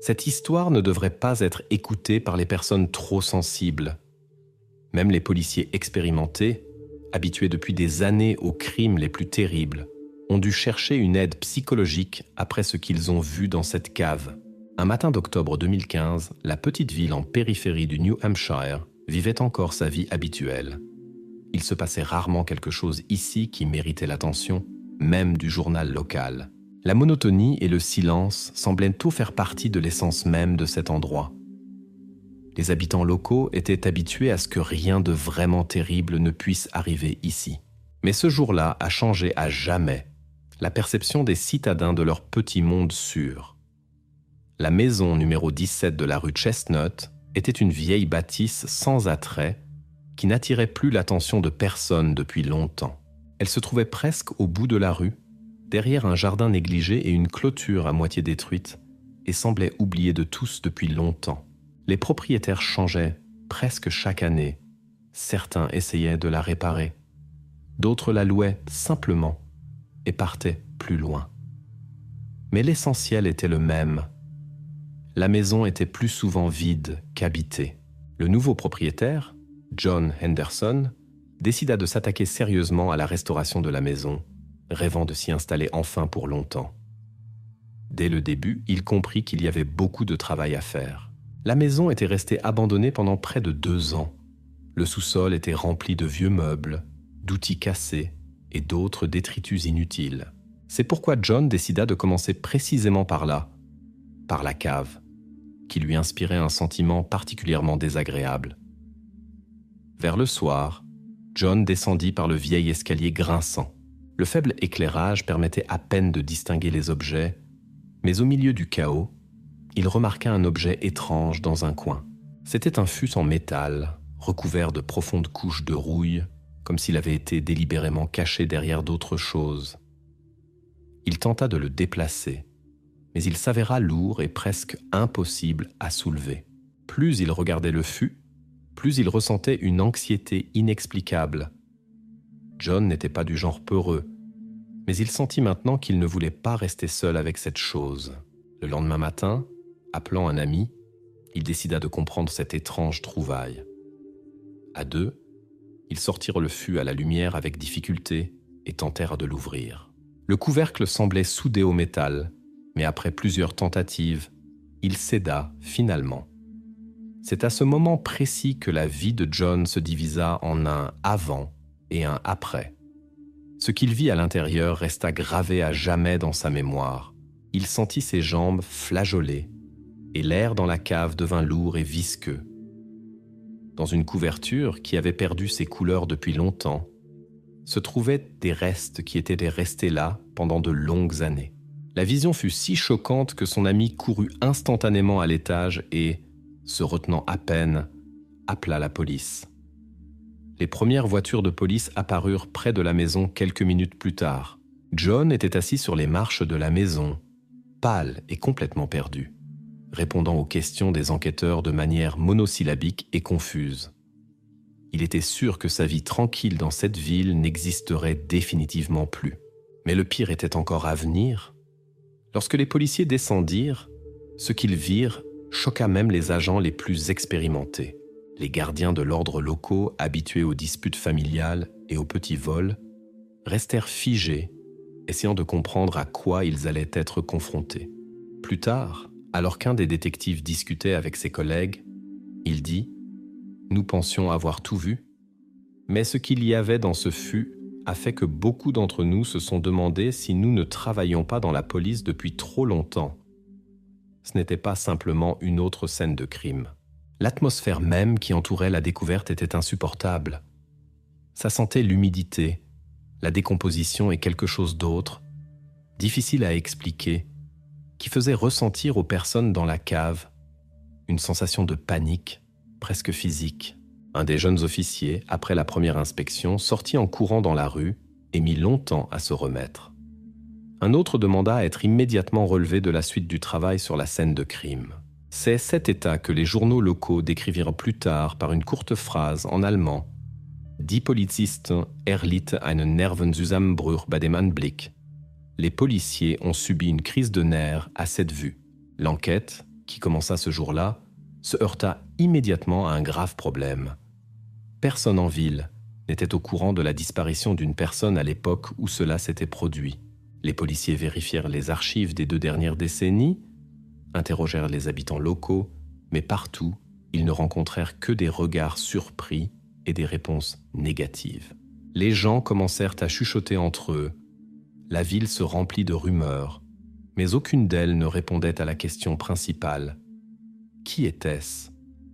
Cette histoire ne devrait pas être écoutée par les personnes trop sensibles. Même les policiers expérimentés, habitués depuis des années aux crimes les plus terribles, ont dû chercher une aide psychologique après ce qu'ils ont vu dans cette cave. Un matin d'octobre 2015, la petite ville en périphérie du New Hampshire vivait encore sa vie habituelle. Il se passait rarement quelque chose ici qui méritait l'attention, même du journal local. La monotonie et le silence semblaient tout faire partie de l'essence même de cet endroit. Les habitants locaux étaient habitués à ce que rien de vraiment terrible ne puisse arriver ici. Mais ce jour-là a changé à jamais la perception des citadins de leur petit monde sûr. La maison numéro 17 de la rue Chestnut était une vieille bâtisse sans attrait qui n'attirait plus l'attention de personne depuis longtemps. Elle se trouvait presque au bout de la rue, derrière un jardin négligé et une clôture à moitié détruite, et semblait oubliée de tous depuis longtemps. Les propriétaires changeaient presque chaque année. Certains essayaient de la réparer. D'autres la louaient simplement et partaient plus loin. Mais l'essentiel était le même. La maison était plus souvent vide qu'habitée. Le nouveau propriétaire, John Henderson, décida de s'attaquer sérieusement à la restauration de la maison, rêvant de s'y installer enfin pour longtemps. Dès le début, il comprit qu'il y avait beaucoup de travail à faire. La maison était restée abandonnée pendant près de 2 ans. Le sous-sol était rempli de vieux meubles, d'outils cassés et d'autres détritus inutiles. C'est pourquoi John décida de commencer précisément par là, par la cave, qui lui inspirait un sentiment particulièrement désagréable. Vers le soir, John descendit par le vieil escalier grinçant. Le faible éclairage permettait à peine de distinguer les objets, mais au milieu du chaos, il remarqua un objet étrange dans un coin. C'était un fût en métal, recouvert de profondes couches de rouille, comme s'il avait été délibérément caché derrière d'autres choses. Il tenta de le déplacer, mais il s'avéra lourd et presque impossible à soulever. Plus il regardait le fût, plus il ressentait une anxiété inexplicable. John n'était pas du genre peureux, mais il sentit maintenant qu'il ne voulait pas rester seul avec cette chose. Le lendemain matin, appelant un ami, il décida de comprendre cette étrange trouvaille. À 2, ils sortirent le fût à la lumière avec difficulté et tentèrent de l'ouvrir. Le couvercle semblait soudé au métal, mais après plusieurs tentatives, il céda finalement. C'est à ce moment précis que la vie de John se divisa en un avant et un après. Ce qu'il vit à l'intérieur resta gravé à jamais dans sa mémoire. Il sentit ses jambes flageoler et l'air dans la cave devint lourd et visqueux. Dans une couverture qui avait perdu ses couleurs depuis longtemps, se trouvaient des restes qui étaient restés là pendant de longues années. La vision fut si choquante que son ami courut instantanément à l'étage et, se retenant à peine, appela la police. Les premières voitures de police apparurent près de la maison quelques minutes plus tard. John était assis sur les marches de la maison, pâle et complètement perdu, répondant aux questions des enquêteurs de manière monosyllabique et confuse. Il était sûr que sa vie tranquille dans cette ville n'existerait définitivement plus. Mais le pire était encore à venir. Lorsque les policiers descendirent, ce qu'ils virent choqua même les agents les plus expérimentés. Les gardiens de l'ordre locaux, habitués aux disputes familiales et aux petits vols, restèrent figés, essayant de comprendre à quoi ils allaient être confrontés. Plus tard, alors qu'un des détectives discutait avec ses collègues, il dit « Nous pensions avoir tout vu, mais ce qu'il y avait dans ce fût a fait que beaucoup d'entre nous se sont demandé si nous ne travaillions pas dans la police depuis trop longtemps. Ce n'était pas simplement une autre scène de crime. L'atmosphère même qui entourait la découverte était insupportable. Ça sentait l'humidité, la décomposition et quelque chose d'autre, difficile à expliquer, qui faisait ressentir aux personnes dans la cave une sensation de panique, presque physique. Un des jeunes officiers, après la première inspection, sortit en courant dans la rue et mit longtemps à se remettre. Un autre demanda à être immédiatement relevé de la suite du travail sur la scène de crime. C'est cet état que les journaux locaux décrivirent plus tard par une courte phrase en allemand. Die Polizisten erlitt einen Nervenzusammenbruch bei dem Anblick. Les policiers ont subi une crise de nerfs à cette vue. L'enquête, qui commença ce jour-là, se heurta immédiatement à un grave problème. Personne en ville n'était au courant de la disparition d'une personne à l'époque où cela s'était produit. Les policiers vérifièrent les archives des 2 dernières décennies, interrogèrent les habitants locaux, mais partout, ils ne rencontrèrent que des regards surpris et des réponses négatives. Les gens commencèrent à chuchoter entre eux. La ville se remplit de rumeurs, mais aucune d'elles ne répondait à la question principale. Qui était-ce ?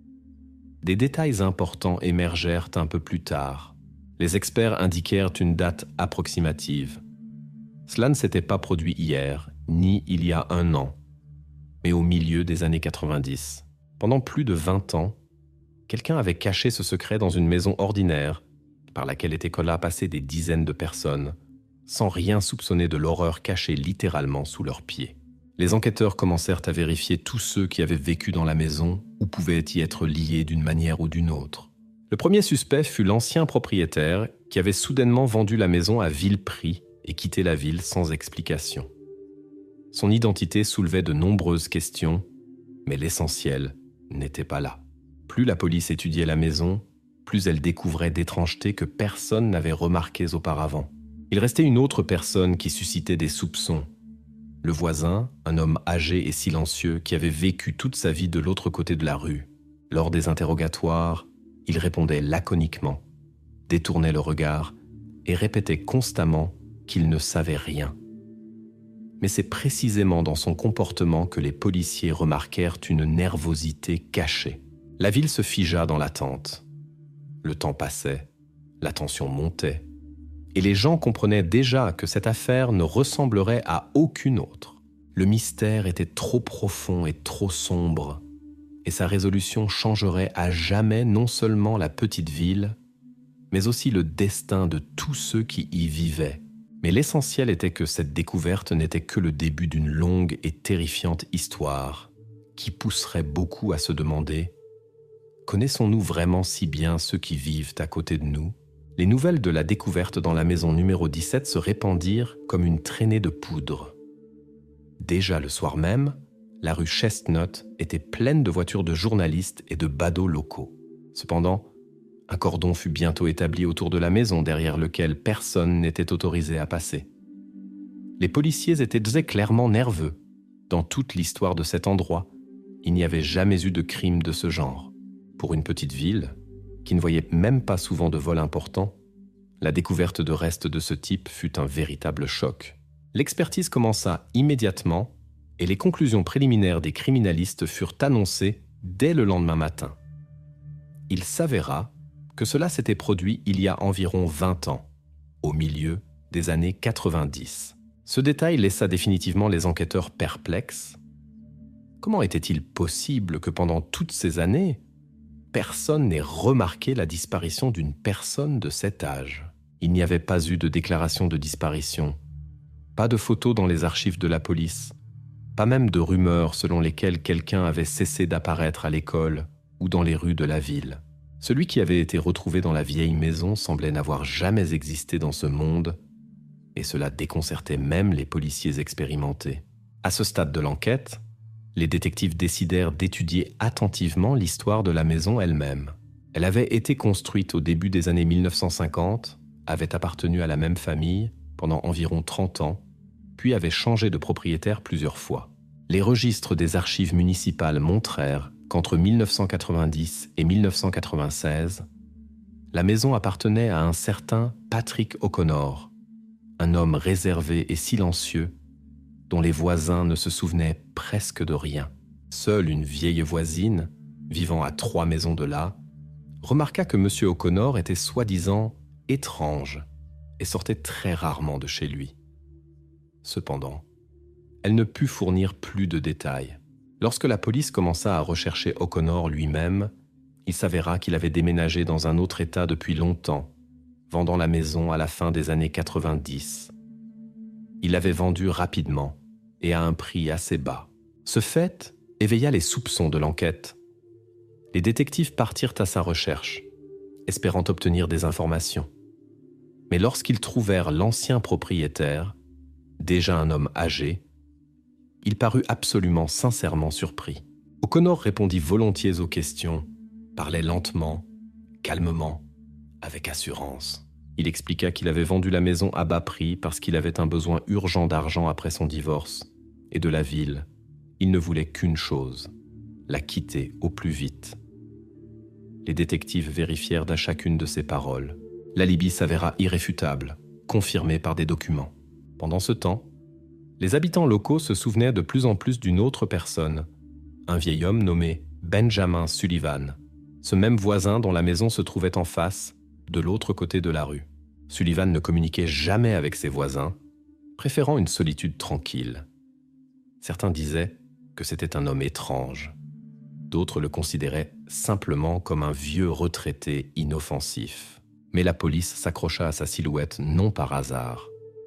Des détails importants émergèrent un peu plus tard. Les experts indiquèrent une date approximative. Cela ne s'était pas produit hier, ni il y a 1 an, mais au milieu des années 90. Pendant plus de 20 ans, quelqu'un avait caché ce secret dans une maison ordinaire, par laquelle étaient passées des dizaines de personnes, sans rien soupçonner de l'horreur cachée littéralement sous leurs pieds. Les enquêteurs commencèrent à vérifier tous ceux qui avaient vécu dans la maison ou pouvaient y être liés d'une manière ou d'une autre. Le premier suspect fut l'ancien propriétaire qui avait soudainement vendu la maison à vil prix et quitté la ville sans explication. Son identité soulevait de nombreuses questions, mais l'essentiel n'était pas là. Plus la police étudiait la maison, plus elle découvrait d'étrangetés que personne n'avait remarquées auparavant. Il restait une autre personne qui suscitait des soupçons. Le voisin, un homme âgé et silencieux qui avait vécu toute sa vie de l'autre côté de la rue. Lors des interrogatoires, il répondait laconiquement, détournait le regard et répétait constamment qu'il ne savait rien. Mais c'est précisément dans son comportement que les policiers remarquèrent une nervosité cachée. La ville se figea dans l'attente. Le temps passait, la tension montait, et les gens comprenaient déjà que cette affaire ne ressemblerait à aucune autre. Le mystère était trop profond et trop sombre, et sa résolution changerait à jamais non seulement la petite ville, mais aussi le destin de tous ceux qui y vivaient. Mais l'essentiel était que cette découverte n'était que le début d'une longue et terrifiante histoire qui pousserait beaucoup à se demander « Connaissons-nous vraiment si bien ceux qui vivent à côté de nous ?» Les nouvelles de la découverte dans la maison numéro 17 se répandirent comme une traînée de poudre. Déjà le soir même, la rue Chestnut était pleine de voitures de journalistes et de badauds locaux. Cependant, un cordon fut bientôt établi autour de la maison derrière lequel personne n'était autorisé à passer. Les policiers étaient clairement nerveux. Dans toute l'histoire de cet endroit, il n'y avait jamais eu de crime de ce genre. Pour une petite ville, qui ne voyait même pas souvent de vols importants, la découverte de restes de ce type fut un véritable choc. L'expertise commença immédiatement et les conclusions préliminaires des criminalistes furent annoncées dès le lendemain matin. Il s'avéra que cela s'était produit il y a environ 20 ans, au milieu des années 90. Ce détail laissa définitivement les enquêteurs perplexes. Comment était-il possible que pendant toutes ces années, personne n'ait remarqué la disparition d'une personne de cet âge? Il n'y avait pas eu de déclaration de disparition, pas de photos dans les archives de la police, pas même de rumeurs selon lesquelles quelqu'un avait cessé d'apparaître à l'école ou dans les rues de la ville. Celui qui avait été retrouvé dans la vieille maison semblait n'avoir jamais existé dans ce monde, et cela déconcertait même les policiers expérimentés. À ce stade de l'enquête, les détectives décidèrent d'étudier attentivement l'histoire de la maison elle-même. Elle avait été construite au début des années 1950, avait appartenu à la même famille pendant environ 30 ans, puis avait changé de propriétaire plusieurs fois. Les registres des archives municipales montrèrent qu'entre 1990 et 1996, la maison appartenait à un certain Patrick O'Connor, un homme réservé et silencieux dont les voisins ne se souvenaient presque de rien. Seule une vieille voisine, vivant à 3 maisons de là, remarqua que M. O'Connor était soi-disant étrange et sortait très rarement de chez lui. Cependant, elle ne put fournir plus de détails. Lorsque la police commença à rechercher O'Connor lui-même, il s'avéra qu'il avait déménagé dans un autre état depuis longtemps, vendant la maison à la fin des années 90. Il l'avait vendue rapidement et à un prix assez bas. Ce fait éveilla les soupçons de l'enquête. Les détectives partirent à sa recherche, espérant obtenir des informations. Mais lorsqu'ils trouvèrent l'ancien propriétaire, déjà un homme âgé, il parut absolument sincèrement surpris. O'Connor répondit volontiers aux questions, parlait lentement, calmement, avec assurance. Il expliqua qu'il avait vendu la maison à bas prix parce qu'il avait un besoin urgent d'argent après son divorce. Et de la ville, il ne voulait qu'une chose, la quitter au plus vite. Les détectives vérifièrent à chacune de ses paroles. L'alibi s'avéra irréfutable, confirmé par des documents. Pendant ce temps, les habitants locaux se souvenaient de plus en plus d'une autre personne, un vieil homme nommé Benjamin Sullivan, ce même voisin dont la maison se trouvait en face, de l'autre côté de la rue. Sullivan ne communiquait jamais avec ses voisins, préférant une solitude tranquille. Certains disaient que c'était un homme étrange. D'autres le considéraient simplement comme un vieux retraité inoffensif. Mais la police s'accrocha à sa silhouette non par hasard.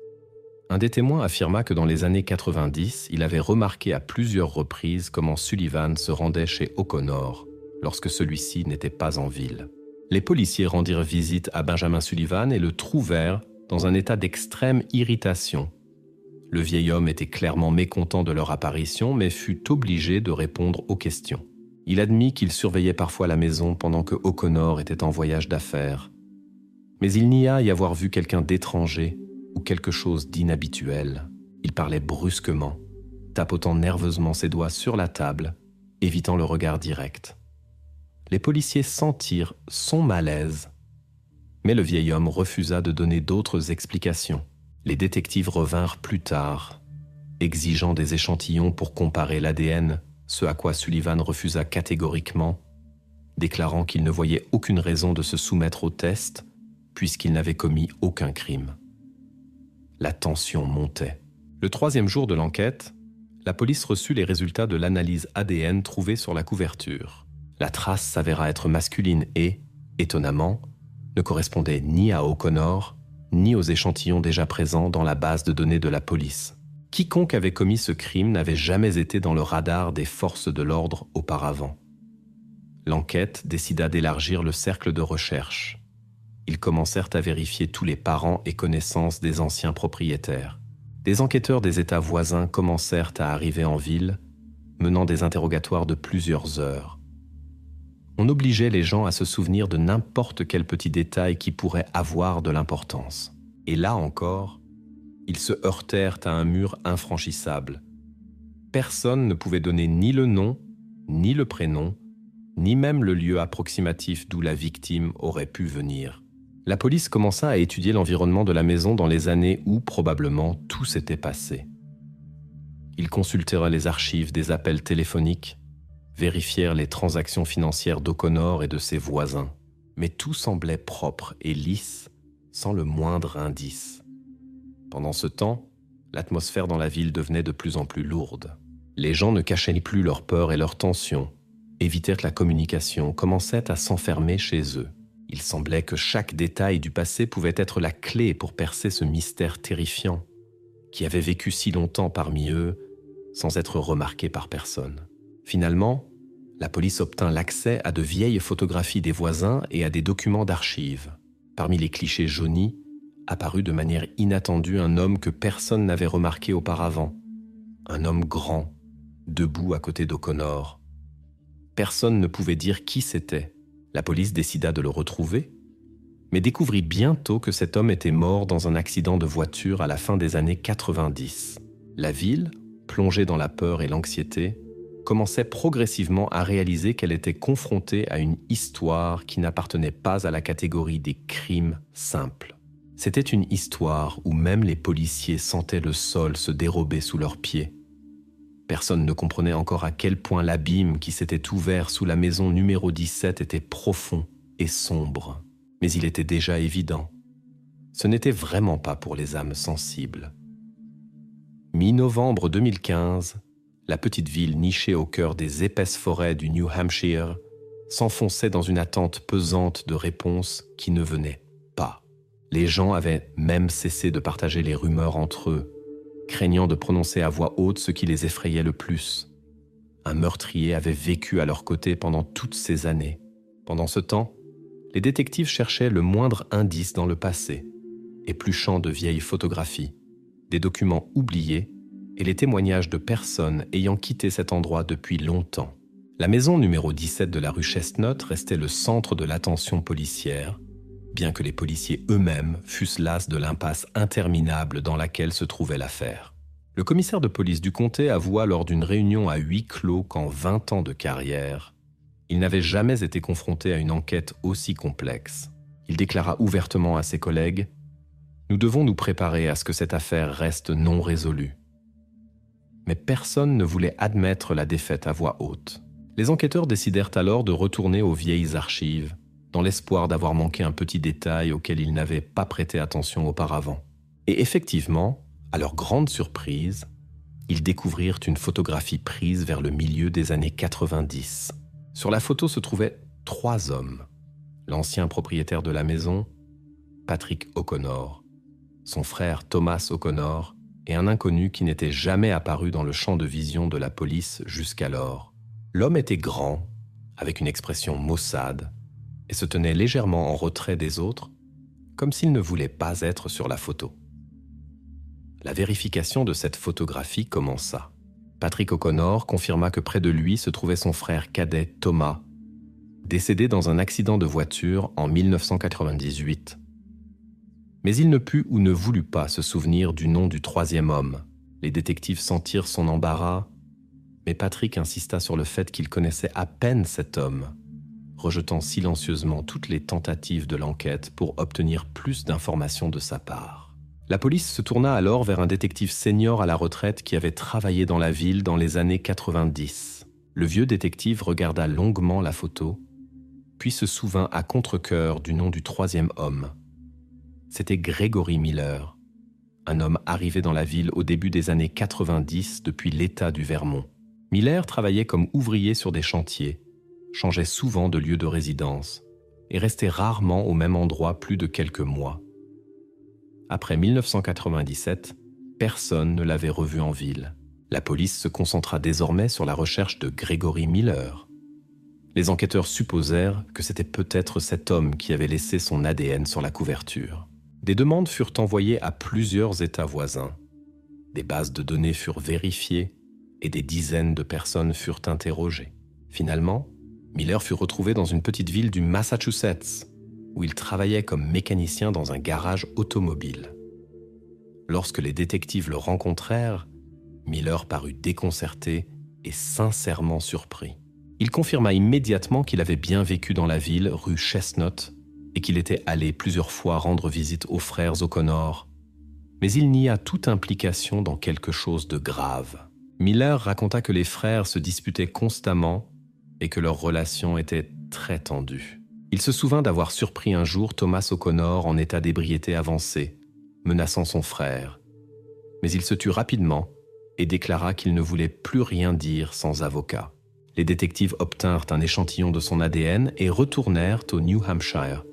Un des témoins affirma que dans les années 90, il avait remarqué à plusieurs reprises comment Sullivan se rendait chez O'Connor lorsque celui-ci n'était pas en ville. Les policiers rendirent visite à Benjamin Sullivan et le trouvèrent dans un état d'extrême irritation. Le vieil homme était clairement mécontent de leur apparition, mais fut obligé de répondre aux questions. Il admit qu'il surveillait parfois la maison pendant que O'Connor était en voyage d'affaires. Mais il nia y avoir vu quelqu'un d'étranger ou quelque chose d'inhabituel. Il parlait brusquement, tapotant nerveusement ses doigts sur la table, évitant le regard direct. Les policiers sentirent son malaise, mais le vieil homme refusa de donner d'autres explications. Les détectives revinrent plus tard, exigeant des échantillons pour comparer l'ADN, ce à quoi Sullivan refusa catégoriquement, déclarant qu'il ne voyait aucune raison de se soumettre au test, puisqu'il n'avait commis aucun crime. La tension montait. Le 3e jour de l'enquête, la police reçut les résultats de l'analyse ADN trouvée sur la couverture. La trace s'avéra être masculine et, étonnamment, ne correspondait ni à O'Connor, ni aux échantillons déjà présents dans la base de données de la police. Quiconque avait commis ce crime n'avait jamais été dans le radar des forces de l'ordre auparavant. L'enquête décida d'élargir le cercle de recherche. Ils commencèrent à vérifier tous les parents et connaissances des anciens propriétaires. Des enquêteurs des États voisins commencèrent à arriver en ville, menant des interrogatoires de plusieurs heures. On obligeait les gens à se souvenir de n'importe quel petit détail qui pourrait avoir de l'importance. Et là encore, ils se heurtèrent à un mur infranchissable. Personne ne pouvait donner ni le nom, ni le prénom, ni même le lieu approximatif d'où la victime aurait pu venir. La police commença à étudier l'environnement de la maison dans les années où, probablement, tout s'était passé. Ils consultèrent les archives des appels téléphoniques, vérifièrent les transactions financières d'O'Connor et de ses voisins, mais tout semblait propre et lisse, sans le moindre indice. Pendant ce temps, l'atmosphère dans la ville devenait de plus en plus lourde. Les gens ne cachaient plus leur peur et leur tension, évitèrent la communication, commençaient à s'enfermer chez eux. Il semblait que chaque détail du passé pouvait être la clé pour percer ce mystère terrifiant, qui avait vécu si longtemps parmi eux, sans être remarqué par personne. Finalement, la police obtint l'accès à de vieilles photographies des voisins et à des documents d'archives. Parmi les clichés jaunis, apparut de manière inattendue un homme que personne n'avait remarqué auparavant. Un homme grand, debout à côté d'O'Connor. Personne ne pouvait dire qui c'était. La police décida de le retrouver, mais découvrit bientôt que cet homme était mort dans un accident de voiture à la fin des années 90. La ville, plongée dans la peur et l'anxiété, commençait progressivement à réaliser qu'elle était confrontée à une histoire qui n'appartenait pas à la catégorie des crimes simples. C'était une histoire où même les policiers sentaient le sol se dérober sous leurs pieds. Personne ne comprenait encore à quel point l'abîme qui s'était ouvert sous la maison numéro 17 était profond et sombre. Mais il était déjà évident. Ce n'était vraiment pas pour les âmes sensibles. Mi-novembre 2015, la petite ville nichée au cœur des épaisses forêts du New Hampshire s'enfonçait dans une attente pesante de réponses qui ne venaient pas. Les gens avaient même cessé de partager les rumeurs entre eux, craignant de prononcer à voix haute ce qui les effrayait le plus. Un meurtrier avait vécu à leur côté pendant toutes ces années. Pendant ce temps, les détectives cherchaient le moindre indice dans le passé, épluchant de vieilles photographies, des documents oubliés et les témoignages de personnes ayant quitté cet endroit depuis longtemps. La maison numéro 17 de la rue Chestnut restait le centre de l'attention policière, bien que les policiers eux-mêmes fussent las de l'impasse interminable dans laquelle se trouvait l'affaire. Le commissaire de police du comté avoua lors d'une réunion à huis clos qu'en 20 ans de carrière, il n'avait jamais été confronté à une enquête aussi complexe. Il déclara ouvertement à ses collègues « Nous devons nous préparer à ce que cette affaire reste non résolue. » Mais personne ne voulait admettre la défaite à voix haute. Les enquêteurs décidèrent alors de retourner aux vieilles archives, dans l'espoir d'avoir manqué un petit détail auquel ils n'avaient pas prêté attention auparavant. Et effectivement, à leur grande surprise, ils découvrirent une photographie prise vers le milieu des années 90. Sur la photo se trouvaient 3 hommes. L'ancien propriétaire de la maison, Patrick O'Connor, son frère Thomas O'Connor et un inconnu qui n'était jamais apparu dans le champ de vision de la police jusqu'alors. L'homme était grand, avec une expression maussade, et se tenait légèrement en retrait des autres, comme s'il ne voulait pas être sur la photo. La vérification de cette photographie commença. Patrick O'Connor confirma que près de lui se trouvait son frère cadet Thomas, décédé dans un accident de voiture en 1998. Mais il ne put ou ne voulut pas se souvenir du nom du 3e homme. Les détectives sentirent son embarras, mais Patrick insista sur le fait qu'il connaissait à peine cet homme, rejetant silencieusement toutes les tentatives de l'enquête pour obtenir plus d'informations de sa part. La police se tourna alors vers un détective senior à la retraite qui avait travaillé dans la ville dans les années 90. Le vieux détective regarda longuement la photo, puis se souvint à contre-cœur du nom du 3e homme. C'était Gregory Miller, un homme arrivé dans la ville au début des années 90 depuis l'État du Vermont. Miller travaillait comme ouvrier sur des chantiers, changeait souvent de lieu de résidence et restait rarement au même endroit plus de quelques mois. Après 1997, personne ne l'avait revu en ville. La police se concentra désormais sur la recherche de Gregory Miller. Les enquêteurs supposèrent que c'était peut-être cet homme qui avait laissé son ADN sur la couverture. Des demandes furent envoyées à plusieurs États voisins. Des bases de données furent vérifiées et des dizaines de personnes furent interrogées. Finalement, Miller fut retrouvé dans une petite ville du Massachusetts, où il travaillait comme mécanicien dans un garage automobile. Lorsque les détectives le rencontrèrent, Miller parut déconcerté et sincèrement surpris. Il confirma immédiatement qu'il avait bien vécu dans la ville, rue Chestnut, et qu'il était allé plusieurs fois rendre visite aux frères O'Connor, mais il nia toute implication dans quelque chose de grave. Miller raconta que les frères se disputaient constamment et que leur relation était très tendue. Il se souvint d'avoir surpris un jour Thomas O'Connor en état d'ébriété avancée, menaçant son frère. Mais il se tut rapidement et déclara qu'il ne voulait plus rien dire sans avocat. Les détectives obtinrent un échantillon de son ADN et retournèrent au New Hampshire.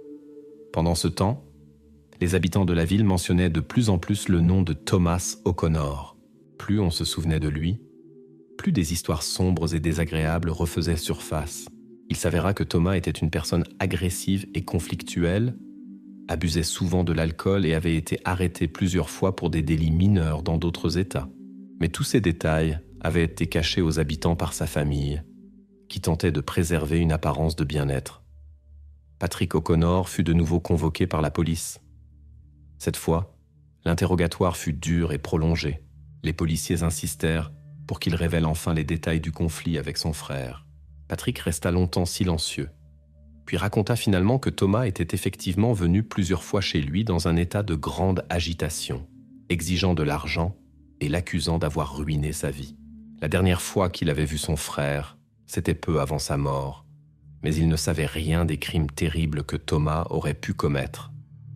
Pendant ce temps, les habitants de la ville mentionnaient de plus en plus le nom de Thomas O'Connor. Plus on se souvenait de lui, plus des histoires sombres et désagréables refaisaient surface. Il s'avéra que Thomas était une personne agressive et conflictuelle, abusait souvent de l'alcool et avait été arrêté plusieurs fois pour des délits mineurs dans d'autres États. Mais tous ces détails avaient été cachés aux habitants par sa famille, qui tentait de préserver une apparence de bien-être. Patrick O'Connor fut de nouveau convoqué par la police. Cette fois, l'interrogatoire fut dur et prolongé. Les policiers insistèrent pour qu'il révèle enfin les détails du conflit avec son frère. Patrick resta longtemps silencieux, puis raconta finalement que Thomas était effectivement venu plusieurs fois chez lui dans un état de grande agitation, exigeant de l'argent et l'accusant d'avoir ruiné sa vie. La dernière fois qu'il avait vu son frère, c'était peu avant sa mort, mais il ne savait rien des crimes terribles que Thomas aurait pu commettre.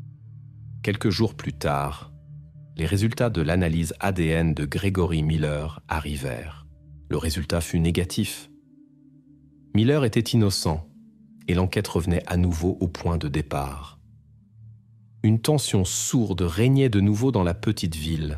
Quelques jours plus tard, les résultats de l'analyse ADN de Gregory Miller arrivèrent. Le résultat fut négatif. Miller était innocent et l'enquête revenait à nouveau au point de départ. Une tension sourde régnait de nouveau dans la petite ville.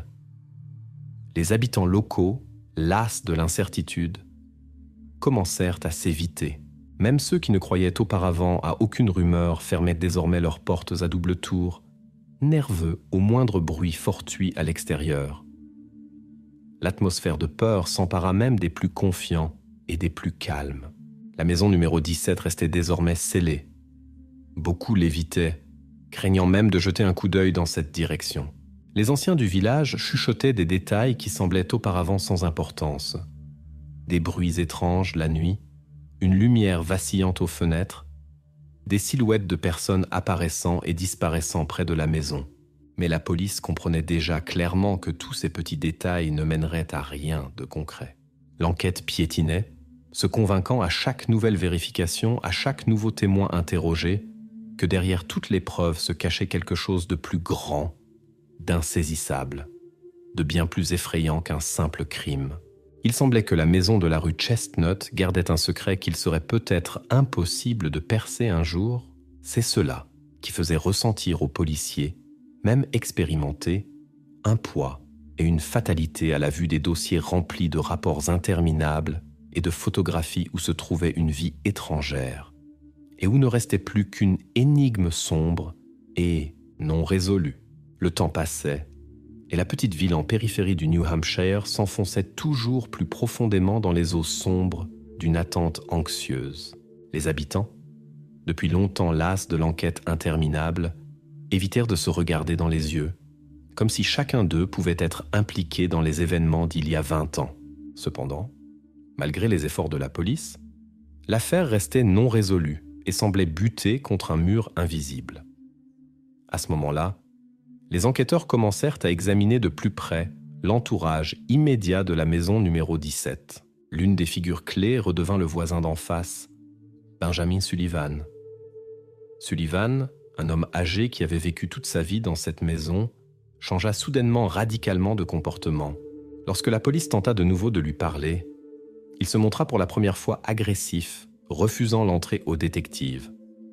Les habitants locaux, las de l'incertitude, commencèrent à s'éviter. Même ceux qui ne croyaient auparavant à aucune rumeur fermaient désormais leurs portes à double tour, nerveux au moindre bruit fortuit à l'extérieur. L'atmosphère de peur s'empara même des plus confiants, et des plus calmes. La maison numéro 17 restait désormais scellée. Beaucoup l'évitaient, craignant même de jeter un coup d'œil dans cette direction. Les anciens du village chuchotaient des détails qui semblaient auparavant sans importance. Des bruits étranges la nuit, une lumière vacillante aux fenêtres, des silhouettes de personnes apparaissant et disparaissant près de la maison. Mais la police comprenait déjà clairement que tous ces petits détails ne mèneraient à rien de concret. L'enquête piétinait, se convainquant à chaque nouvelle vérification, à chaque nouveau témoin interrogé, que derrière toutes les preuves se cachait quelque chose de plus grand, d'insaisissable, de bien plus effrayant qu'un simple crime. Il semblait que la maison de la rue Chestnut gardait un secret qu'il serait peut-être impossible de percer un jour. C'est cela qui faisait ressentir aux policiers, même expérimentés, un poids et une fatalité à la vue des dossiers remplis de rapports interminables et de photographies où se trouvait une vie étrangère, et où ne restait plus qu'une énigme sombre et non résolue. Le temps passait, et la petite ville en périphérie du New Hampshire s'enfonçait toujours plus profondément dans les eaux sombres d'une attente anxieuse. Les habitants, depuis longtemps las de l'enquête interminable, évitèrent de se regarder dans les yeux, comme si chacun d'eux pouvait être impliqué dans les événements d'il y a 20 ans. Cependant, malgré les efforts de la police, l'affaire restait non résolue et semblait buter contre un mur invisible. À ce moment-là, les enquêteurs commencèrent à examiner de plus près l'entourage immédiat de la maison numéro 17. L'une des figures clés redevint le voisin d'en face, Benjamin Sullivan. Sullivan, un homme âgé qui avait vécu toute sa vie dans cette maison, changea soudainement radicalement de comportement. Lorsque la police tenta de nouveau de lui parler, il se montra pour la première fois agressif, refusant l'entrée aux détectives.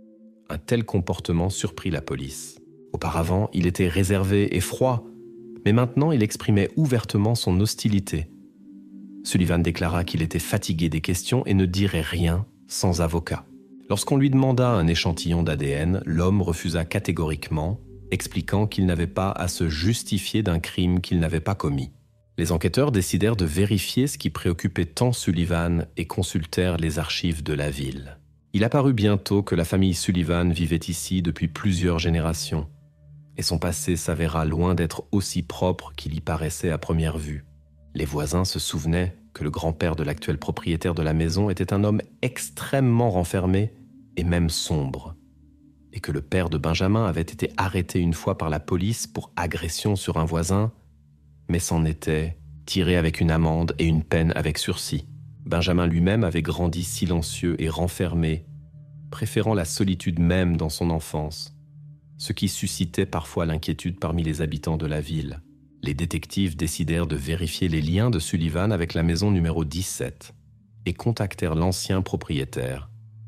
Un tel comportement surprit la police. Auparavant, il était réservé et froid, mais maintenant il exprimait ouvertement son hostilité. Sullivan déclara qu'il était fatigué des questions et ne dirait rien sans avocat. Lorsqu'on lui demanda un échantillon d'ADN, l'homme refusa catégoriquement, expliquant qu'il n'avait pas à se justifier d'un crime qu'il n'avait pas commis. Les enquêteurs décidèrent de vérifier ce qui préoccupait tant Sullivan et consultèrent les archives de la ville. Il apparut bientôt que la famille Sullivan vivait ici depuis plusieurs générations, et son passé s'avéra loin d'être aussi propre qu'il y paraissait à première vue. Les voisins se souvenaient que le grand-père de l'actuel propriétaire de la maison était un homme extrêmement renfermé et même sombre, et que le père de Benjamin avait été arrêté une fois par la police pour agression sur un voisin, mais s'en était tiré avec une amende et une peine avec sursis. Benjamin lui-même avait grandi silencieux et renfermé, préférant la solitude même dans son enfance, ce qui suscitait parfois l'inquiétude parmi les habitants de la ville. Les détectives décidèrent de vérifier les liens de Sullivan avec la maison numéro 17 et contactèrent l'ancien propriétaire,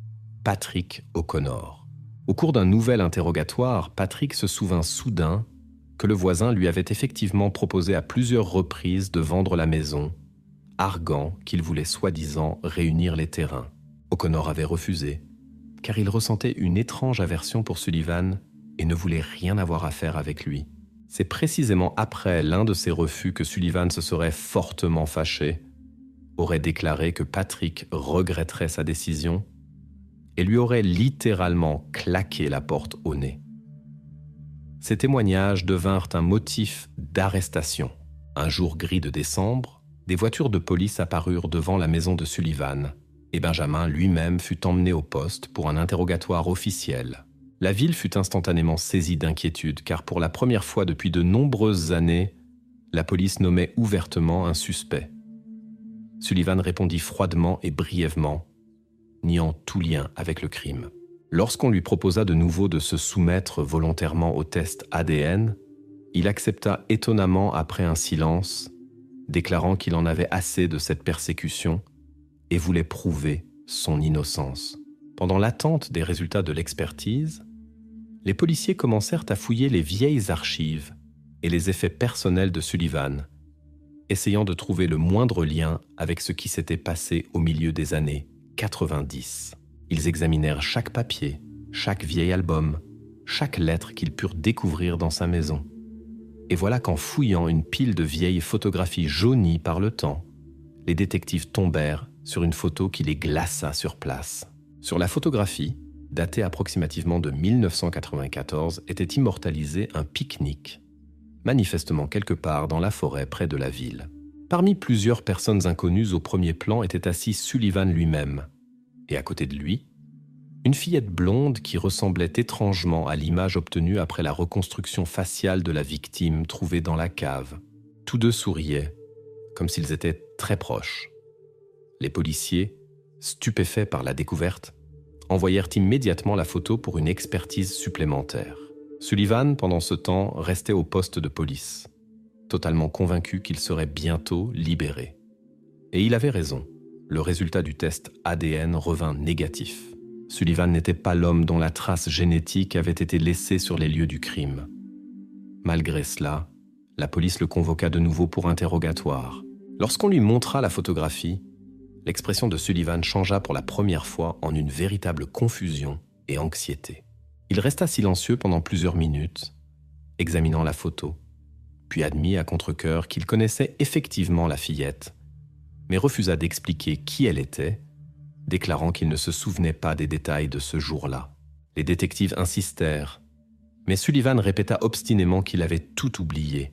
Patrick O'Connor. Au cours d'un nouvel interrogatoire, Patrick se souvint soudain que le voisin lui avait effectivement proposé à plusieurs reprises de vendre la maison, arguant qu'il voulait soi-disant réunir les terrains. O'Connor avait refusé, car il ressentait une étrange aversion pour Sullivan et ne voulait rien avoir à faire avec lui. C'est précisément après l'un de ces refus que Sullivan se serait fortement fâché, aurait déclaré que Patrick regretterait sa décision et lui aurait littéralement claqué la porte au nez. Ces témoignages devinrent un motif d'arrestation. Un jour gris de décembre, des voitures de police apparurent devant la maison de Sullivan et Benjamin lui-même fut emmené au poste pour un interrogatoire officiel. La ville fut instantanément saisie d'inquiétude car pour la première fois depuis de nombreuses années, la police nommait ouvertement un suspect. Sullivan répondit froidement et brièvement, niant tout lien avec le crime. Lorsqu'on lui proposa de nouveau de se soumettre volontairement au test ADN, il accepta étonnamment après un silence, déclarant qu'il en avait assez de cette persécution et voulait prouver son innocence. Pendant l'attente des résultats de l'expertise, les policiers commencèrent à fouiller les vieilles archives et les effets personnels de Sullivan, essayant de trouver le moindre lien avec ce qui s'était passé au milieu des années 90. Ils examinèrent chaque papier, chaque vieil album, chaque lettre qu'ils purent découvrir dans sa maison. Et voilà qu'en fouillant une pile de vieilles photographies jaunies par le temps, les détectives tombèrent sur une photo qui les glaça sur place. Sur la photographie, datée approximativement de 1994, était immortalisé un pique-nique, manifestement quelque part dans la forêt près de la ville. Parmi plusieurs personnes inconnues, au premier plan était assis Sullivan lui-même, et à côté de lui, une fillette blonde qui ressemblait étrangement à l'image obtenue après la reconstruction faciale de la victime trouvée dans la cave. Tous deux souriaient, comme s'ils étaient très proches. Les policiers, stupéfaits par la découverte, envoyèrent immédiatement la photo pour une expertise supplémentaire. Sullivan, pendant ce temps, restait au poste de police, totalement convaincu qu'il serait bientôt libéré. Et il avait raison. Le résultat du test ADN revint négatif. Sullivan n'était pas l'homme dont la trace génétique avait été laissée sur les lieux du crime. Malgré cela, la police le convoqua de nouveau pour interrogatoire. Lorsqu'on lui montra la photographie, l'expression de Sullivan changea pour la première fois en une véritable confusion et anxiété. Il resta silencieux pendant plusieurs minutes, examinant la photo, puis admit à contre-cœur qu'il connaissait effectivement la fillette, mais refusa d'expliquer qui elle était, déclarant qu'il ne se souvenait pas des détails de ce jour-là. Les détectives insistèrent, mais Sullivan répéta obstinément qu'il avait tout oublié.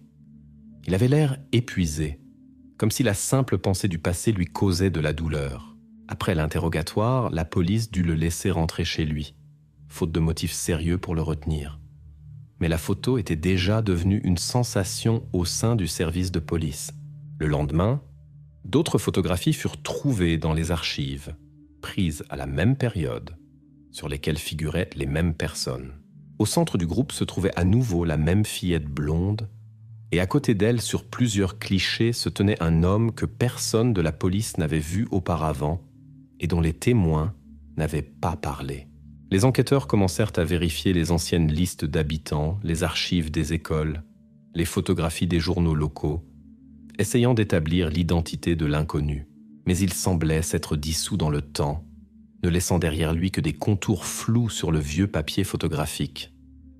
Il avait l'air épuisé, comme si la simple pensée du passé lui causait de la douleur. Après l'interrogatoire, la police dut le laisser rentrer chez lui, faute de motifs sérieux pour le retenir. Mais la photo était déjà devenue une sensation au sein du service de police. Le lendemain, d'autres photographies furent trouvées dans les archives, prises à la même période, sur lesquelles figuraient les mêmes personnes. Au centre du groupe se trouvait à nouveau la même fillette blonde, et à côté d'elle, sur plusieurs clichés, se tenait un homme que personne de la police n'avait vu auparavant et dont les témoins n'avaient pas parlé. Les enquêteurs commencèrent à vérifier les anciennes listes d'habitants, les archives des écoles, les photographies des journaux locaux, essayant d'établir l'identité de l'inconnu. Mais il semblait s'être dissous dans le temps, ne laissant derrière lui que des contours flous sur le vieux papier photographique.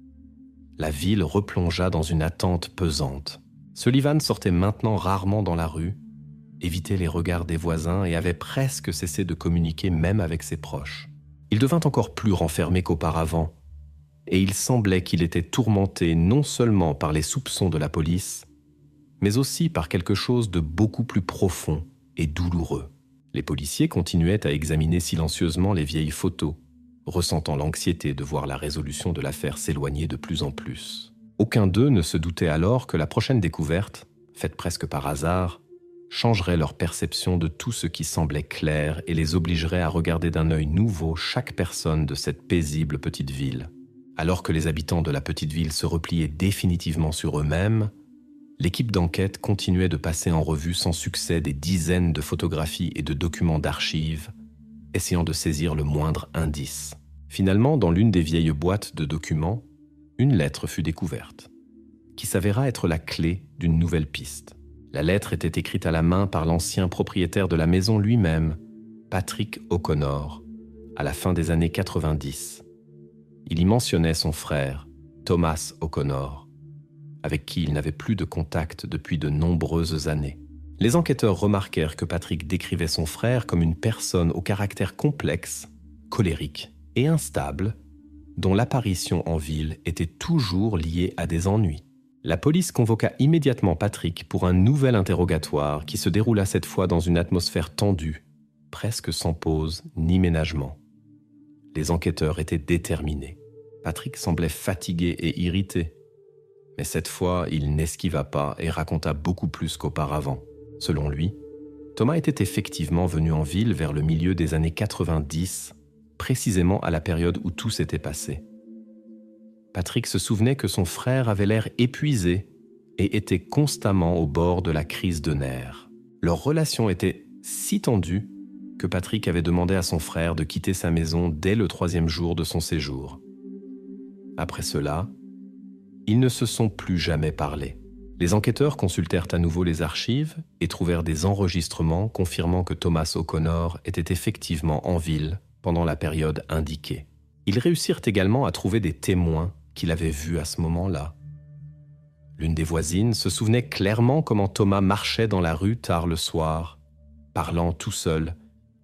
La ville replongea dans une attente pesante. Sullivan sortait maintenant rarement dans la rue, évitait les regards des voisins et avait presque cessé de communiquer même avec ses proches. Il devint encore plus renfermé qu'auparavant, et il semblait qu'il était tourmenté non seulement par les soupçons de la police, mais aussi par quelque chose de beaucoup plus profond et douloureux. Les policiers continuaient à examiner silencieusement les vieilles photos, ressentant l'anxiété de voir la résolution de l'affaire s'éloigner de plus en plus. Aucun d'eux ne se doutait alors que la prochaine découverte, faite presque par hasard, changerait leur perception de tout ce qui semblait clair et les obligerait à regarder d'un œil nouveau chaque personne de cette paisible petite ville. Alors que les habitants de la petite ville se repliaient définitivement sur eux-mêmes, l'équipe d'enquête continuait de passer en revue sans succès des dizaines de photographies et de documents d'archives, essayant de saisir le moindre indice. Finalement, dans l'une des vieilles boîtes de documents, une lettre fut découverte, qui s'avéra être la clé d'une nouvelle piste. La lettre était écrite à la main par l'ancien propriétaire de la maison lui-même, Patrick O'Connor, à la fin des années 90. Il y mentionnait son frère, Thomas O'Connor, avec qui il n'avait plus de contact depuis de nombreuses années. Les enquêteurs remarquèrent que Patrick décrivait son frère comme une personne au caractère complexe, colérique et instable, dont l'apparition en ville était toujours liée à des ennuis. La police convoqua immédiatement Patrick pour un nouvel interrogatoire qui se déroula cette fois dans une atmosphère tendue, presque sans pause ni ménagement. Les enquêteurs étaient déterminés. Patrick semblait fatigué et irrité. Mais cette fois, il n'esquiva pas et raconta beaucoup plus qu'auparavant. Selon lui, Thomas était effectivement venu en ville vers le milieu des années 90, précisément à la période où tout s'était passé. Patrick se souvenait que son frère avait l'air épuisé et était constamment au bord de la crise de nerfs. Leur relation était si tendue que Patrick avait demandé à son frère de quitter sa maison dès le 3e jour de son séjour. Après cela, ils ne se sont plus jamais parlé. Les enquêteurs consultèrent à nouveau les archives et trouvèrent des enregistrements confirmant que Thomas O'Connor était effectivement en ville pendant la période indiquée. Ils réussirent également à trouver des témoins qu'il avait vus à ce moment-là. L'une des voisines se souvenait clairement comment Thomas marchait dans la rue tard le soir, parlant tout seul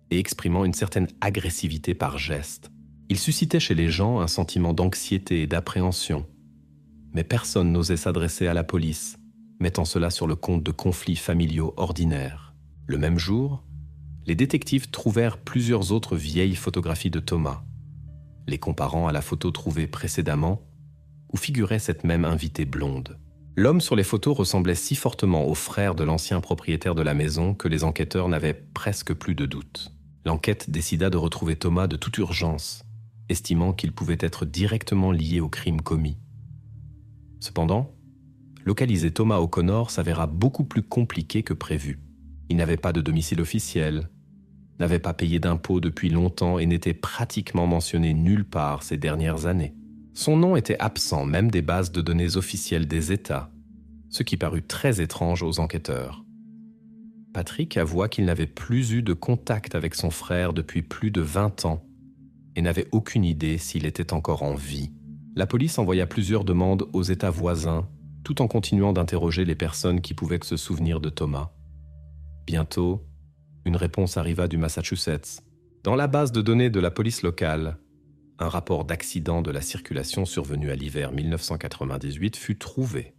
et exprimant une certaine agressivité par geste. Il suscitait chez les gens un sentiment d'anxiété et d'appréhension. Mais personne n'osait s'adresser à la police, mettant cela sur le compte de conflits familiaux ordinaires. Le même jour, les détectives trouvèrent plusieurs autres vieilles photographies de Thomas, les comparant à la photo trouvée précédemment, où figurait cette même invitée blonde. L'homme sur les photos ressemblait si fortement au frère de l'ancien propriétaire de la maison que les enquêteurs n'avaient presque plus de doute. L'enquête décida de retrouver Thomas de toute urgence, estimant qu'il pouvait être directement lié au crime commis. Cependant, localiser Thomas O'Connor s'avéra beaucoup plus compliqué que prévu. Il n'avait pas de domicile officiel, n'avait pas payé d'impôts depuis longtemps et n'était pratiquement mentionné nulle part ces dernières années. Son nom était absent même des bases de données officielles des États, ce qui parut très étrange aux enquêteurs. Patrick avoua qu'il n'avait plus eu de contact avec son frère depuis plus de 20 ans et n'avait aucune idée s'il était encore en vie. La police envoya plusieurs demandes aux États voisins, tout en continuant d'interroger les personnes qui pouvaient se souvenir de Thomas. Bientôt, une réponse arriva du Massachusetts. Dans la base de données de la police locale, un rapport d'accident de la circulation survenu à l'hiver 1998 fut trouvé.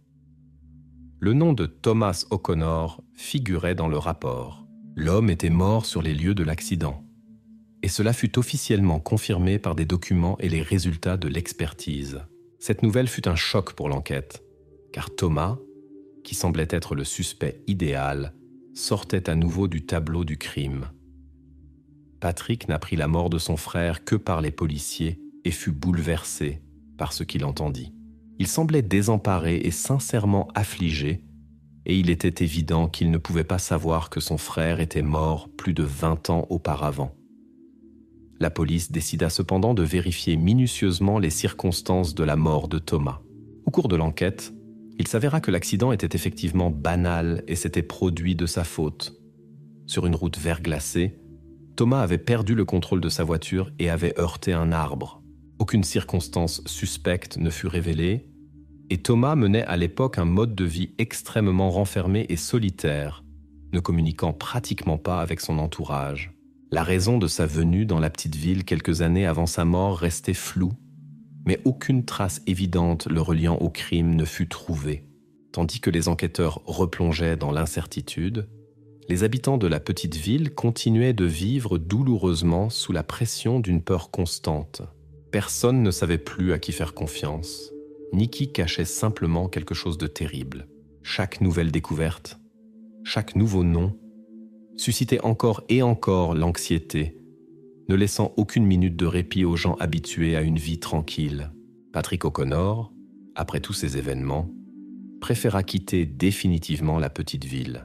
Le nom de Thomas O'Connor figurait dans le rapport. L'homme était mort sur les lieux de l'accident. Et cela fut officiellement confirmé par des documents et les résultats de l'expertise. Cette nouvelle fut un choc pour l'enquête, car Thomas, qui semblait être le suspect idéal, sortait à nouveau du tableau du crime. Patrick n'apprit la mort de son frère que par les policiers et fut bouleversé par ce qu'il entendit. Il semblait désemparé et sincèrement affligé, et il était évident qu'il ne pouvait pas savoir que son frère était mort plus de 20 ans auparavant. La police décida cependant de vérifier minutieusement les circonstances de la mort de Thomas. Au cours de l'enquête, il s'avéra que l'accident était effectivement banal et s'était produit de sa faute. Sur une route verglacée, Thomas avait perdu le contrôle de sa voiture et avait heurté un arbre. Aucune circonstance suspecte ne fut révélée, et Thomas menait à l'époque un mode de vie extrêmement renfermé et solitaire, ne communiquant pratiquement pas avec son entourage. La raison de sa venue dans la petite ville quelques années avant sa mort restait floue, mais aucune trace évidente le reliant au crime ne fut trouvée. Tandis que les enquêteurs replongeaient dans l'incertitude, les habitants de la petite ville continuaient de vivre douloureusement sous la pression d'une peur constante. Personne ne savait plus à qui faire confiance, ni qui cachait simplement quelque chose de terrible. Chaque nouvelle découverte, chaque nouveau nom, suscitait encore et encore l'anxiété, ne laissant aucune minute de répit aux gens habitués à une vie tranquille. Patrick O'Connor, après tous ces événements, préféra quitter définitivement la petite ville.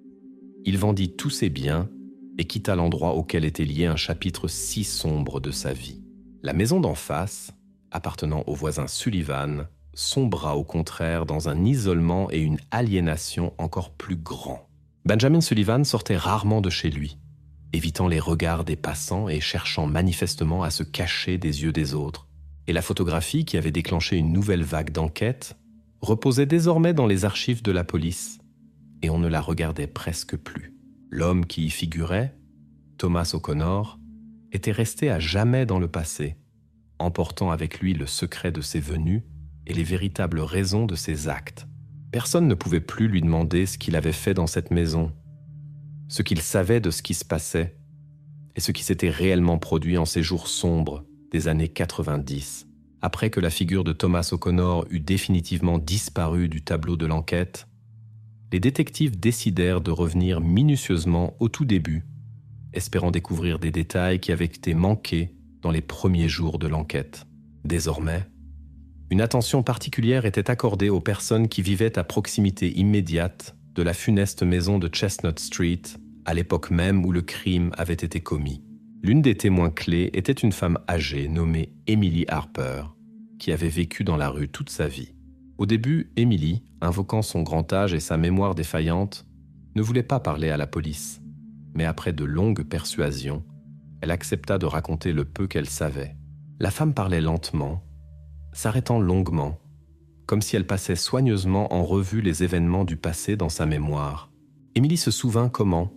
Il vendit tous ses biens et quitta l'endroit auquel était lié un chapitre si sombre de sa vie. La maison d'en face, appartenant au voisin Sullivan, sombra au contraire dans un isolement et une aliénation encore plus grands. Benjamin Sullivan sortait rarement de chez lui, évitant les regards des passants et cherchant manifestement à se cacher des yeux des autres. Et la photographie qui avait déclenché une nouvelle vague d'enquête reposait désormais dans les archives de la police, et on ne la regardait presque plus. L'homme qui y figurait, Thomas O'Connor, était resté à jamais dans le passé, emportant avec lui le secret de ses venues et les véritables raisons de ses actes. Personne ne pouvait plus lui demander ce qu'il avait fait dans cette maison, ce qu'il savait de ce qui se passait et ce qui s'était réellement produit en ces jours sombres des années 90. Après que la figure de Thomas O'Connor eut définitivement disparu du tableau de l'enquête, les détectives décidèrent de revenir minutieusement au tout début, espérant découvrir des détails qui avaient été manqués dans les premiers jours de l'enquête. Désormais, une attention particulière était accordée aux personnes qui vivaient à proximité immédiate de la funeste maison de Chestnut Street, à l'époque même où le crime avait été commis. L'une des témoins clés était une femme âgée nommée Emily Harper, qui avait vécu dans la rue toute sa vie. Au début, Emily, invoquant son grand âge et sa mémoire défaillante, ne voulait pas parler à la police, mais après de longues persuasions, elle accepta de raconter le peu qu'elle savait. La femme parlait lentement, s'arrêtant longuement, comme si elle passait soigneusement en revue les événements du passé dans sa mémoire. Emily se souvint comment,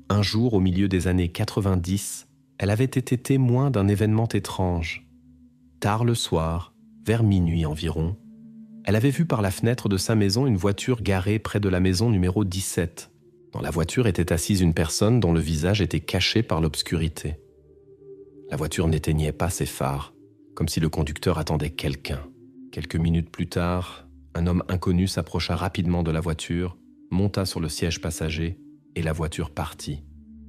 Un jour, au milieu des années 90, elle avait été témoin d'un événement étrange. Tard le soir, vers minuit environ, elle avait vu par la fenêtre de sa maison une voiture garée près de la maison numéro 17. Dans la voiture était assise une personne dont le visage était caché par l'obscurité. La voiture n'éteignait pas ses phares, comme si le conducteur attendait quelqu'un. Quelques minutes plus tard, un homme inconnu s'approcha rapidement de la voiture, monta sur le siège passager et la voiture partit.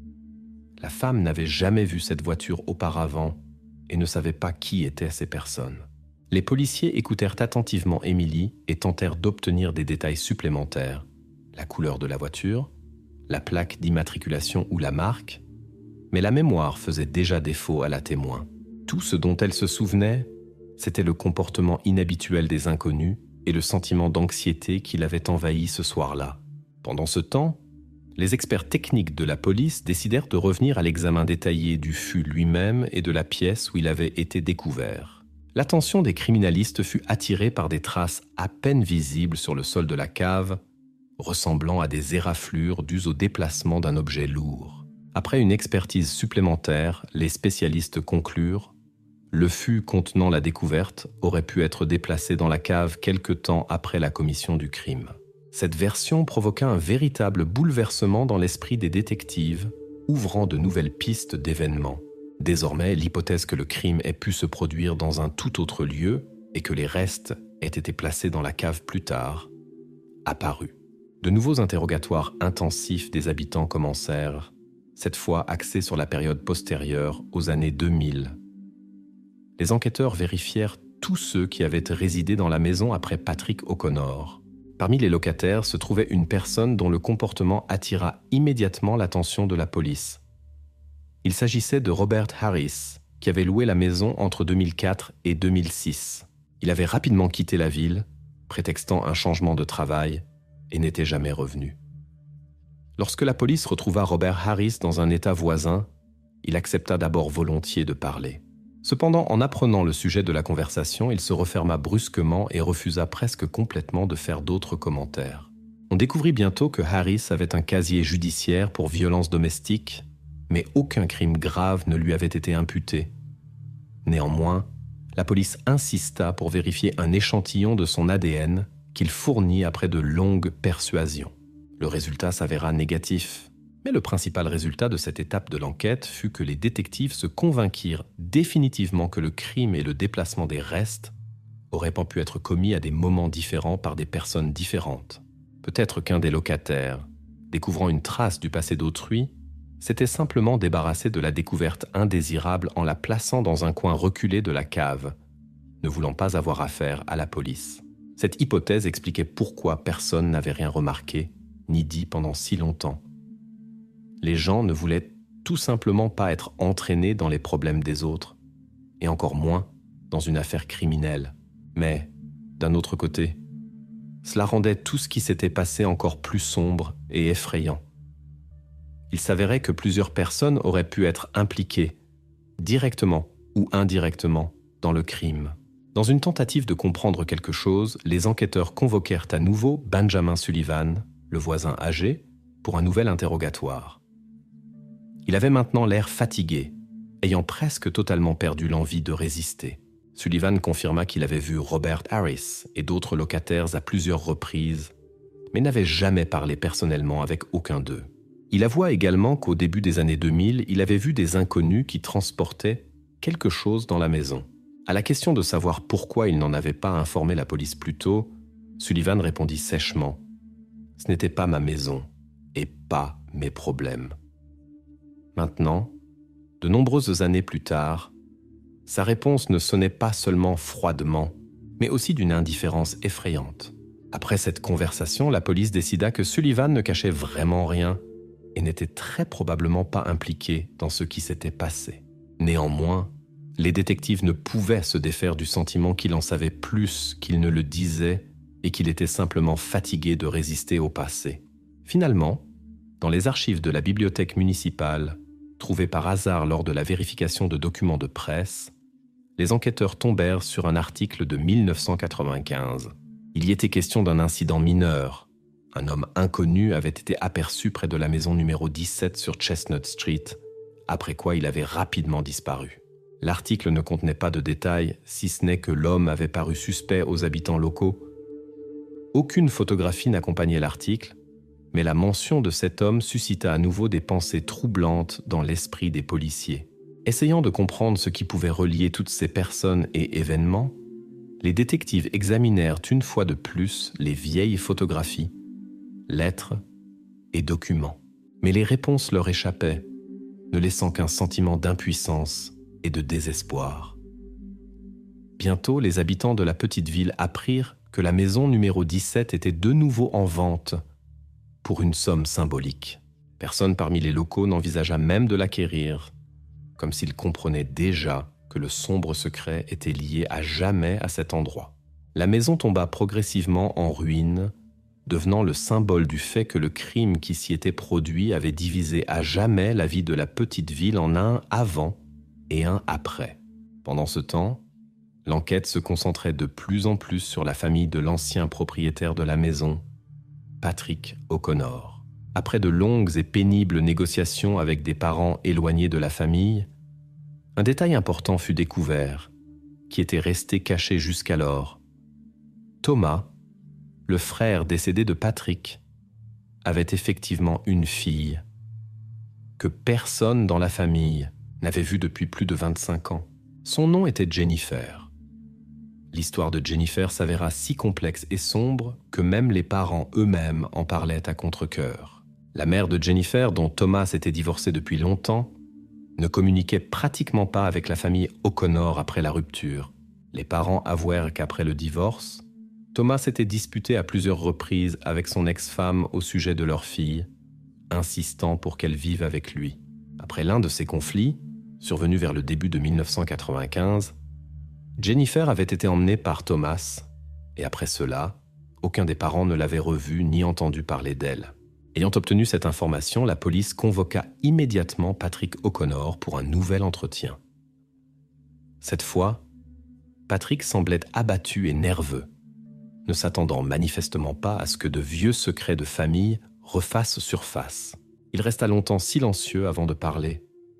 La femme n'avait jamais vu cette voiture auparavant et ne savait pas qui étaient ces personnes. Les policiers écoutèrent attentivement Emily et tentèrent d'obtenir des détails supplémentaires. La couleur de la voiture, la plaque d'immatriculation ou la marque, mais la mémoire faisait déjà défaut à la témoin. Tout ce dont elle se souvenait, c'était le comportement inhabituel des inconnus et le sentiment d'anxiété qui l'avait envahi ce soir-là. Pendant ce temps, les experts techniques de la police décidèrent de revenir à l'examen détaillé du fût lui-même et de la pièce où il avait été découvert. L'attention des criminalistes fut attirée par des traces à peine visibles sur le sol de la cave, ressemblant à des éraflures dues au déplacement d'un objet lourd. Après une expertise supplémentaire, les spécialistes conclurent « Le fût contenant la découverte aurait pu être déplacé dans la cave quelque temps après la commission du crime. » Cette version provoqua un véritable bouleversement dans l'esprit des détectives, ouvrant de nouvelles pistes d'événements. Désormais, l'hypothèse que le crime ait pu se produire dans un tout autre lieu et que les restes aient été placés dans la cave plus tard, apparut. De nouveaux interrogatoires intensifs des habitants commencèrent, cette fois axés sur la période postérieure aux années 2000. Les enquêteurs vérifièrent tous ceux qui avaient résidé dans la maison après Patrick O'Connor. Parmi les locataires se trouvait une personne dont le comportement attira immédiatement l'attention de la police. Il s'agissait de Robert Harris, qui avait loué la maison entre 2004 et 2006. Il avait rapidement quitté la ville, prétextant un changement de travail, et n'était jamais revenu. Lorsque la police retrouva Robert Harris dans un état voisin, il accepta d'abord volontiers de parler. Cependant, en apprenant le sujet de la conversation, il se referma brusquement et refusa presque complètement de faire d'autres commentaires. On découvrit bientôt que Harris avait un casier judiciaire pour violence domestique, mais aucun crime grave ne lui avait été imputé. Néanmoins, la police insista pour vérifier un échantillon de son ADN qu'il fournit après de longues persuasions. Le résultat s'avéra négatif. Mais le principal résultat de cette étape de l'enquête fut que les détectives se convainquirent définitivement que le crime et le déplacement des restes auraient pu être commis à des moments différents par des personnes différentes. Peut-être qu'un des locataires, découvrant une trace du passé d'autrui, s'était simplement débarrassé de la découverte indésirable en la plaçant dans un coin reculé de la cave, ne voulant pas avoir affaire à la police. Cette hypothèse expliquait pourquoi personne n'avait rien remarqué, ni dit pendant si longtemps. Les gens ne voulaient tout simplement pas être entraînés dans les problèmes des autres, et encore moins dans une affaire criminelle. Mais, d'un autre côté, cela rendait tout ce qui s'était passé encore plus sombre et effrayant. Il s'avérait que plusieurs personnes auraient pu être impliquées, directement ou indirectement, dans le crime. Dans une tentative de comprendre quelque chose, les enquêteurs convoquèrent à nouveau Benjamin Sullivan, le voisin âgé, pour un nouvel interrogatoire. Il avait maintenant l'air fatigué, ayant presque totalement perdu l'envie de résister. Sullivan confirma qu'il avait vu Robert Harris et d'autres locataires à plusieurs reprises, mais n'avait jamais parlé personnellement avec aucun d'eux. Il avoua également qu'au début des années 2000, il avait vu des inconnus qui transportaient quelque chose dans la maison. À la question de savoir pourquoi il n'en avait pas informé la police plus tôt, Sullivan répondit sèchement « Ce n'était pas ma maison et pas mes problèmes ». Maintenant, de nombreuses années plus tard, sa réponse ne sonnait pas seulement froidement, mais aussi d'une indifférence effrayante. Après cette conversation, la police décida que Sullivan ne cachait vraiment rien et n'était très probablement pas impliqué dans ce qui s'était passé. Néanmoins, les détectives ne pouvaient se défaire du sentiment qu'il en savait plus qu'il ne le disait et qu'il était simplement fatigué de résister au passé. Finalement, dans les archives de la bibliothèque municipale, trouvées par hasard lors de la vérification de documents de presse, les enquêteurs tombèrent sur un article de 1995. Il y était question d'un incident mineur, Un homme inconnu avait été aperçu près de la maison numéro 17 sur Chestnut Street, après quoi il avait rapidement disparu. L'article ne contenait pas de détails, si ce n'est que l'homme avait paru suspect aux habitants locaux. Aucune photographie n'accompagnait l'article, mais la mention de cet homme suscita à nouveau des pensées troublantes dans l'esprit des policiers. Essayant de comprendre ce qui pouvait relier toutes ces personnes et événements, les détectives examinèrent une fois de plus les vieilles photographies, lettres et documents. Mais les réponses leur échappaient, ne laissant qu'un sentiment d'impuissance et de désespoir. Bientôt, les habitants de la petite ville apprirent que la maison numéro 17 était de nouveau en vente pour une somme symbolique. Personne parmi les locaux n'envisagea même de l'acquérir, comme s'ils comprenaient déjà que le sombre secret était lié à jamais à cet endroit. La maison tomba progressivement en ruine, devenant le symbole du fait que le crime qui s'y était produit avait divisé à jamais la vie de la petite ville en un avant et un après. Pendant ce temps, l'enquête se concentrait de plus en plus sur la famille de l'ancien propriétaire de la maison, Patrick O'Connor. Après de longues et pénibles négociations avec des parents éloignés de la famille, un détail important fut découvert, qui était resté caché jusqu'alors. Thomas, le frère décédé de Patrick, avait effectivement une fille que personne dans la famille n'avait vue depuis plus de 25 ans. Son nom était Jennifer. L'histoire de Jennifer s'avéra si complexe et sombre que même les parents eux-mêmes en parlaient à contre-cœur. La mère de Jennifer, dont Thomas s'était divorcé depuis longtemps, ne communiquait pratiquement pas avec la famille O'Connor après la rupture. Les parents avouèrent qu'après le divorce, Thomas s'était disputé à plusieurs reprises avec son ex-femme au sujet de leur fille, insistant pour qu'elle vive avec lui. Après l'un de ces conflits, survenu vers le début de 1995, Jennifer avait été emmenée par Thomas, et après cela, aucun des parents ne l'avait revue ni entendu parler d'elle. Ayant obtenu cette information, la police convoqua immédiatement Patrick O'Connor pour un nouvel entretien. Cette fois, Patrick semblait abattu et nerveux, ne s'attendant manifestement pas à ce que de vieux secrets de famille refassent surface. Il resta longtemps silencieux avant de parler.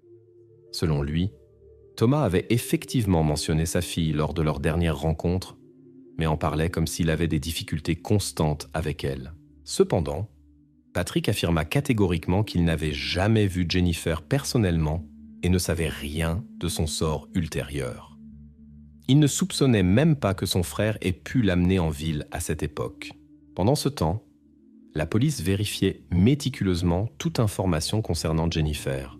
Selon lui, Thomas avait effectivement mentionné sa fille lors de leur dernière rencontre, mais en parlait comme s'il avait des difficultés constantes avec elle. Cependant, Patrick affirma catégoriquement qu'il n'avait jamais vu Jennifer personnellement et ne savait rien de son sort ultérieur. Il ne soupçonnait même pas que son frère ait pu l'amener en ville à cette époque. Pendant ce temps, la police vérifiait méticuleusement toute information concernant Jennifer.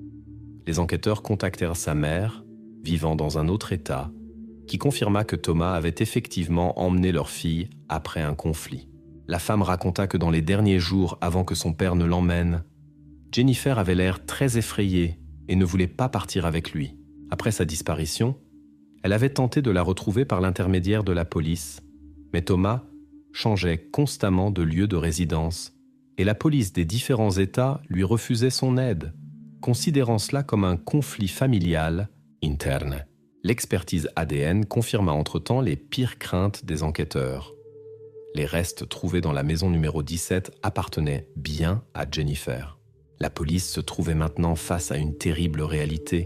Les enquêteurs contactèrent sa mère, vivant dans un autre État, qui confirma que Thomas avait effectivement emmené leur fille après un conflit. La femme raconta que dans les derniers jours avant que son père ne l'emmène, Jennifer avait l'air très effrayée et ne voulait pas partir avec lui. Après sa disparition, elle avait tenté de la retrouver par l'intermédiaire de la police, mais Thomas changeait constamment de lieu de résidence et la police des différents États lui refusait son aide, considérant cela comme un conflit familial interne. L'expertise ADN confirma entre-temps les pires craintes des enquêteurs. Les restes trouvés dans la maison numéro 17 appartenaient bien à Jennifer. La police se trouvait maintenant face à une terrible réalité.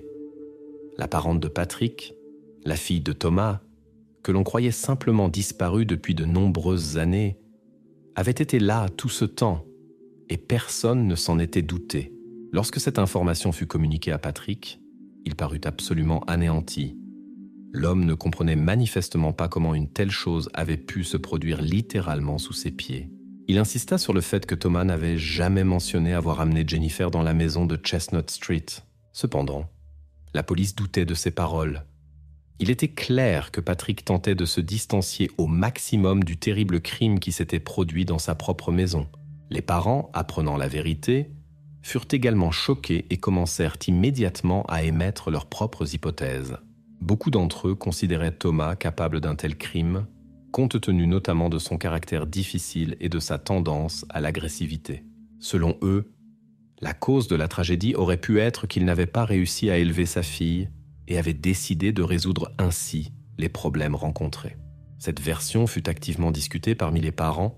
La parente de Patrick, la fille de Thomas, que l'on croyait simplement disparue depuis de nombreuses années, avait été là tout ce temps et personne ne s'en était douté. Lorsque cette information fut communiquée à Patrick, il parut absolument anéanti. L'homme ne comprenait manifestement pas comment une telle chose avait pu se produire littéralement sous ses pieds. Il insista sur le fait que Thomas n'avait jamais mentionné avoir amené Jennifer dans la maison de Chestnut Street. Cependant, la police doutait de ses paroles. Il était clair que Patrick tentait de se distancier au maximum du terrible crime qui s'était produit dans sa propre maison. Les parents, apprenant la vérité, furent également choqués et commencèrent immédiatement à émettre leurs propres hypothèses. Beaucoup d'entre eux considéraient Thomas capable d'un tel crime, compte tenu notamment de son caractère difficile et de sa tendance à l'agressivité. Selon eux, la cause de la tragédie aurait pu être qu'il n'avait pas réussi à élever sa fille et avait décidé de résoudre ainsi les problèmes rencontrés. Cette version fut activement discutée parmi les parents,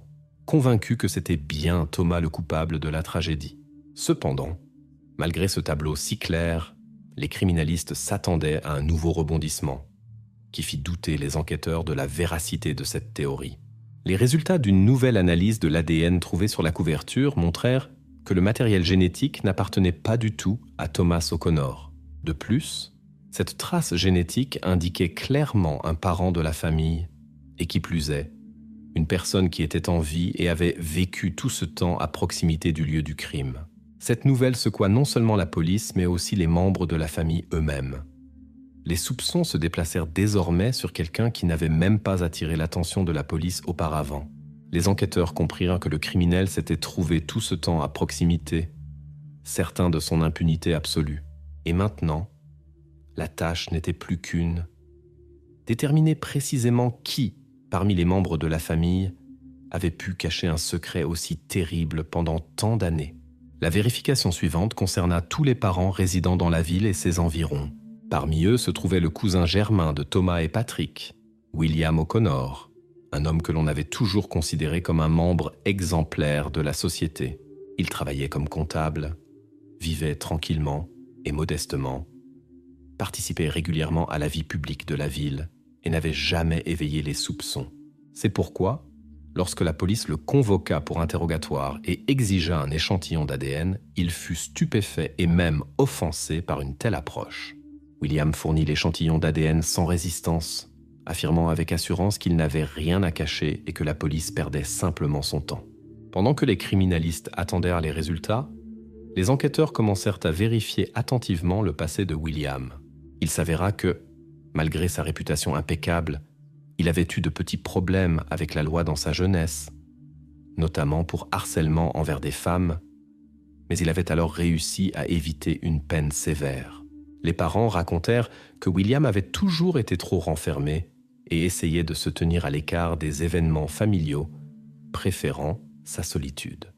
convaincu que c'était bien Thomas le coupable de la tragédie. Cependant, malgré ce tableau si clair, les criminalistes s'attendaient à un nouveau rebondissement, qui fit douter les enquêteurs de la véracité de cette théorie. Les résultats d'une nouvelle analyse de l'ADN trouvée sur la couverture montrèrent que le matériel génétique n'appartenait pas du tout à Thomas O'Connor. De plus, cette trace génétique indiquait clairement un parent de la famille, et qui plus est, une personne qui était en vie et avait vécu tout ce temps à proximité du lieu du crime. Cette nouvelle secoua non seulement la police, mais aussi les membres de la famille eux-mêmes. Les soupçons se déplacèrent désormais sur quelqu'un qui n'avait même pas attiré l'attention de la police auparavant. Les enquêteurs comprirent que le criminel s'était trouvé tout ce temps à proximité, certain de son impunité absolue. Et maintenant, la tâche n'était plus qu'une: déterminer précisément qui, parmi les membres de la famille, avait pu cacher un secret aussi terrible pendant tant d'années. La vérification suivante concerna tous les parents résidant dans la ville et ses environs. Parmi eux se trouvait le cousin germain de Thomas et Patrick, William O'Connor, un homme que l'on avait toujours considéré comme un membre exemplaire de la société. Il travaillait comme comptable, vivait tranquillement et modestement, participait régulièrement à la vie publique de la ville et n'avait jamais éveillé les soupçons. C'est pourquoi, lorsque la police le convoqua pour interrogatoire et exigea un échantillon d'ADN, il fut stupéfait et même offensé par une telle approche. William fournit l'échantillon d'ADN sans résistance, affirmant avec assurance qu'il n'avait rien à cacher et que la police perdait simplement son temps. Pendant que les criminalistes attendirent les résultats, les enquêteurs commencèrent à vérifier attentivement le passé de William. Il s'avéra que, malgré sa réputation impeccable, il avait eu de petits problèmes avec la loi dans sa jeunesse, notamment pour harcèlement envers des femmes, mais il avait alors réussi à éviter une peine sévère. Les parents racontèrent que William avait toujours été trop renfermé et essayait de se tenir à l'écart des événements familiaux, préférant sa solitude.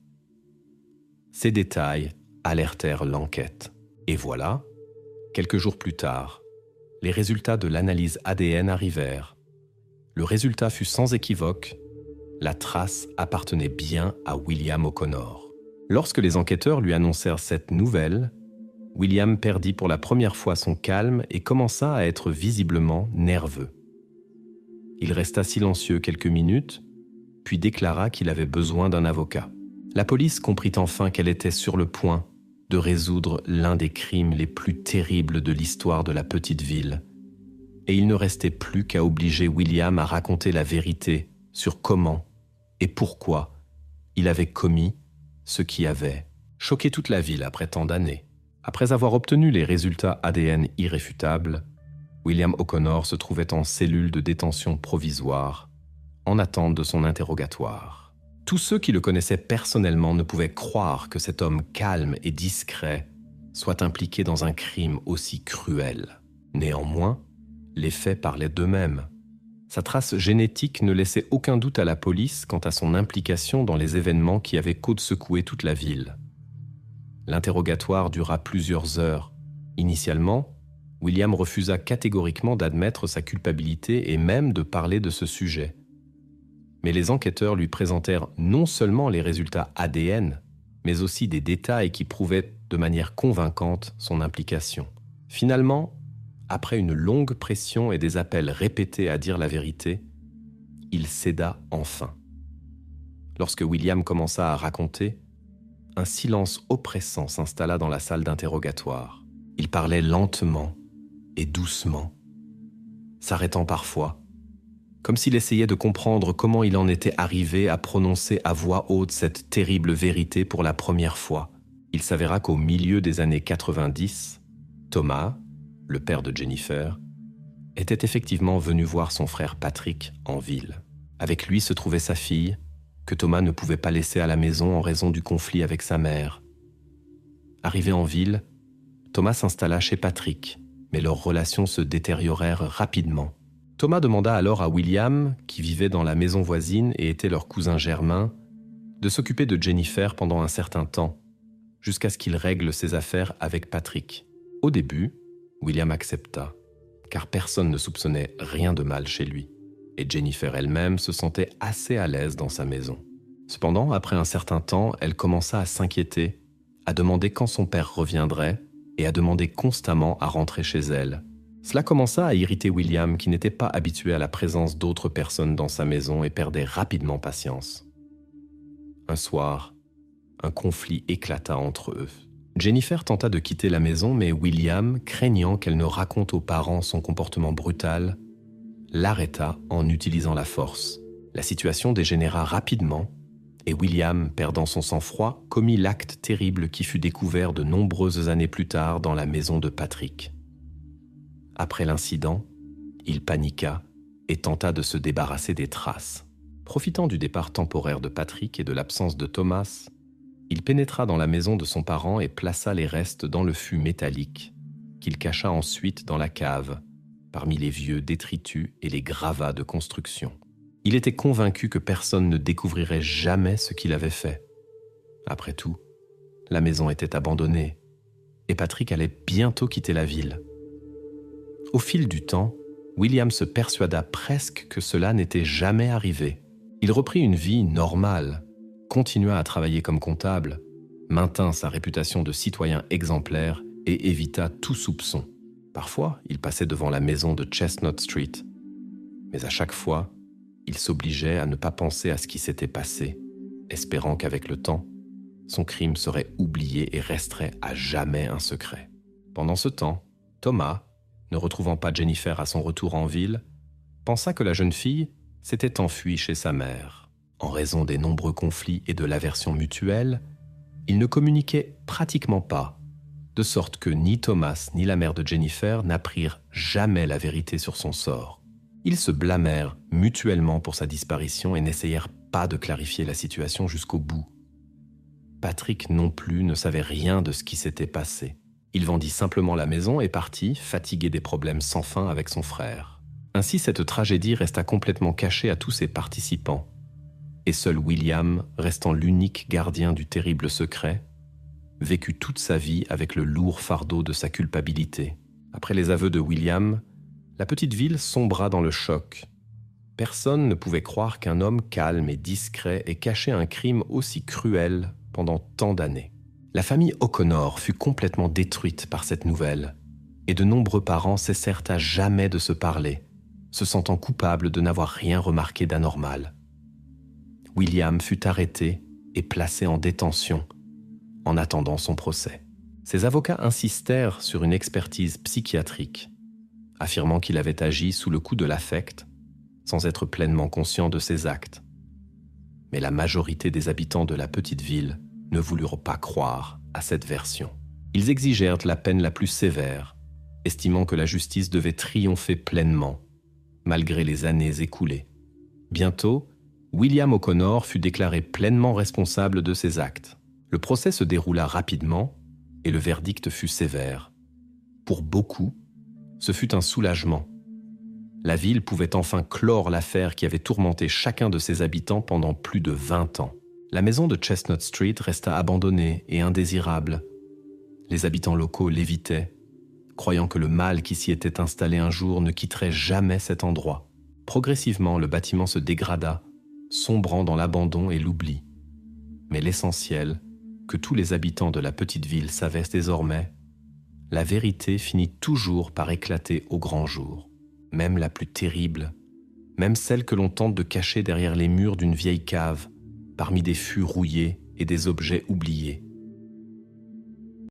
Ces détails alertèrent l'enquête. Et voilà, quelques jours plus tard, les résultats de l'analyse ADN arrivèrent. Le résultat fut sans équivoque, la trace appartenait bien à William O'Connor. Lorsque les enquêteurs lui annoncèrent cette nouvelle, William perdit pour la première fois son calme et commença à être visiblement nerveux. Il resta silencieux quelques minutes, puis déclara qu'il avait besoin d'un avocat. La police comprit enfin qu'elle était sur le point de résoudre l'un des crimes les plus terribles de l'histoire de la petite ville. Et il ne restait plus qu'à obliger William à raconter la vérité sur comment et pourquoi il avait commis ce qui avait choqué toute la ville après tant d'années. Après avoir obtenu les résultats ADN irréfutables, William O'Connor se trouvait en cellule de détention provisoire, en attente de son interrogatoire. Tous ceux qui le connaissaient personnellement ne pouvaient croire que cet homme calme et discret soit impliqué dans un crime aussi cruel. Néanmoins, les faits parlaient d'eux-mêmes. Sa trace génétique ne laissait aucun doute à la police quant à son implication dans les événements qui avaient secoué toute la ville. L'interrogatoire dura plusieurs heures. Initialement, William refusa catégoriquement d'admettre sa culpabilité et même de parler de ce sujet. Mais les enquêteurs lui présentèrent non seulement les résultats ADN, mais aussi des détails qui prouvaient de manière convaincante son implication. Finalement, après une longue pression et des appels répétés à dire la vérité, il céda enfin. Lorsque William commença à raconter, un silence oppressant s'installa dans la salle d'interrogatoire. Il parlait lentement et doucement, s'arrêtant parfois, comme s'il essayait de comprendre comment il en était arrivé à prononcer à voix haute cette terrible vérité pour la première fois. Il s'avéra qu'au milieu des années 90, Thomas, le père de Jennifer, était effectivement venu voir son frère Patrick en ville. Avec lui se trouvait sa fille, que Thomas ne pouvait pas laisser à la maison en raison du conflit avec sa mère. Arrivé en ville, Thomas s'installa chez Patrick, mais leurs relations se détériorèrent rapidement. Thomas demanda alors à William, qui vivait dans la maison voisine et était leur cousin germain, de s'occuper de Jennifer pendant un certain temps, jusqu'à ce qu'il règle ses affaires avec Patrick. Au début, William accepta, car personne ne soupçonnait rien de mal chez lui, et Jennifer elle-même se sentait assez à l'aise dans sa maison. Cependant, après un certain temps, elle commença à s'inquiéter, à demander quand son père reviendrait et à demander constamment à rentrer chez elle. Cela commença à irriter William, qui n'était pas habitué à la présence d'autres personnes dans sa maison et perdait rapidement patience. Un soir, un conflit éclata entre eux. Jennifer tenta de quitter la maison, mais William, craignant qu'elle ne raconte aux parents son comportement brutal, l'arrêta en utilisant la force. La situation dégénéra rapidement et William, perdant son sang-froid, commit l'acte terrible qui fut découvert de nombreuses années plus tard dans la maison de Patrick. Après l'incident, il paniqua et tenta de se débarrasser des traces. Profitant du départ temporaire de Patrick et de l'absence de Thomas, il pénétra dans la maison de son parent et plaça les restes dans le fût métallique, qu'il cacha ensuite dans la cave, parmi les vieux détritus et les gravats de construction. Il était convaincu que personne ne découvrirait jamais ce qu'il avait fait. Après tout, la maison était abandonnée et Patrick allait bientôt quitter la ville. Au fil du temps, William se persuada presque que cela n'était jamais arrivé. Il reprit une vie normale, continua à travailler comme comptable, maintint sa réputation de citoyen exemplaire et évita tout soupçon. Parfois, il passait devant la maison de Chestnut Street, mais à chaque fois, il s'obligeait à ne pas penser à ce qui s'était passé, espérant qu'avec le temps, son crime serait oublié et resterait à jamais un secret. Pendant ce temps, Thomas, ne retrouvant pas Jennifer à son retour en ville, pensa que la jeune fille s'était enfuie chez sa mère. En raison des nombreux conflits et de l'aversion mutuelle, ils ne communiquaient pratiquement pas, de sorte que ni Thomas ni la mère de Jennifer n'apprirent jamais la vérité sur son sort. Ils se blâmèrent mutuellement pour sa disparition et n'essayèrent pas de clarifier la situation jusqu'au bout. Patrick non plus ne savait rien de ce qui s'était passé. Il vendit simplement la maison et partit, fatigué des problèmes sans fin avec son frère. Ainsi, cette tragédie resta complètement cachée à tous ses participants. Et seul William, restant l'unique gardien du terrible secret, vécut toute sa vie avec le lourd fardeau de sa culpabilité. Après les aveux de William, la petite ville sombra dans le choc. Personne ne pouvait croire qu'un homme calme et discret ait caché un crime aussi cruel pendant tant d'années. La famille O'Connor fut complètement détruite par cette nouvelle, et de nombreux parents cessèrent à jamais de se parler, se sentant coupables de n'avoir rien remarqué d'anormal. William fut arrêté et placé en détention, en attendant son procès. Ses avocats insistèrent sur une expertise psychiatrique, affirmant qu'il avait agi sous le coup de l'affect, sans être pleinement conscient de ses actes. Mais la majorité des habitants de la petite ville ne voulurent pas croire à cette version. Ils exigèrent la peine la plus sévère, estimant que la justice devait triompher pleinement, malgré les années écoulées. Bientôt, William O'Connor fut déclaré pleinement responsable de ses actes. Le procès se déroula rapidement et le verdict fut sévère. Pour beaucoup, ce fut un soulagement. La ville pouvait enfin clore l'affaire qui avait tourmenté chacun de ses habitants pendant plus de 20 ans. La maison de Chestnut Street resta abandonnée et indésirable. Les habitants locaux l'évitaient, croyant que le mal qui s'y était installé un jour ne quitterait jamais cet endroit. Progressivement, le bâtiment se dégrada, sombrant dans l'abandon et l'oubli. Mais l'essentiel, que tous les habitants de la petite ville savaient désormais, la vérité finit toujours par éclater au grand jour. Même la plus terrible, même celle que l'on tente de cacher derrière les murs d'une vieille cave, parmi des fûts rouillés et des objets oubliés.